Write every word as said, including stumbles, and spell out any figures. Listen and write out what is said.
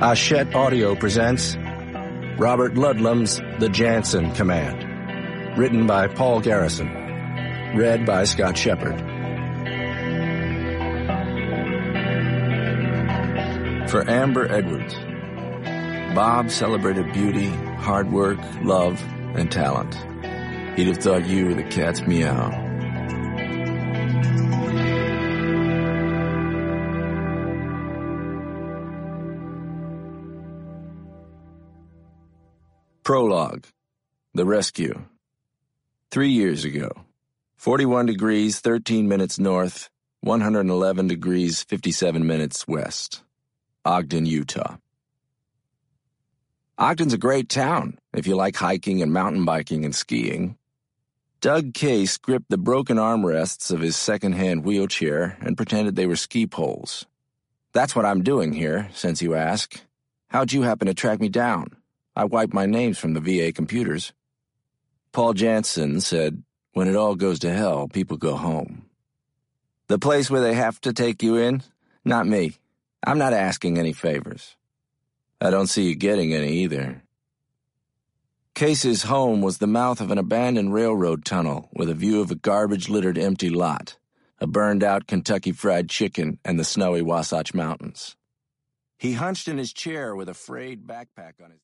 Hachette Audio presents Robert Ludlum's The Jansen Command, written by Paul Garrison, read by Scott Shepard. For Amber Edwards, Bob celebrated beauty, hard work, love, and talent. He'd have thought you were the cat's meow. Prologue. The Rescue. Three years ago. forty-one degrees, thirteen minutes north, one hundred eleven degrees, fifty-seven minutes west. Ogden, Utah. Ogden's a great town if you like hiking and mountain biking and skiing. Doug Case gripped the broken armrests of his second-hand wheelchair and pretended they were ski poles. That's what I'm doing here, since you ask. How'd you happen to track me down? I wiped my names from the V A computers. Paul Jansen said, when it all goes to hell, people go home. The place where they have to take you in? Not me. I'm not asking any favors. I don't see you getting any either. Case's home was the mouth of an abandoned railroad tunnel with a view of a garbage-littered empty lot, a burned-out Kentucky Fried Chicken, and the snowy Wasatch Mountains. He hunched in his chair with a frayed backpack on his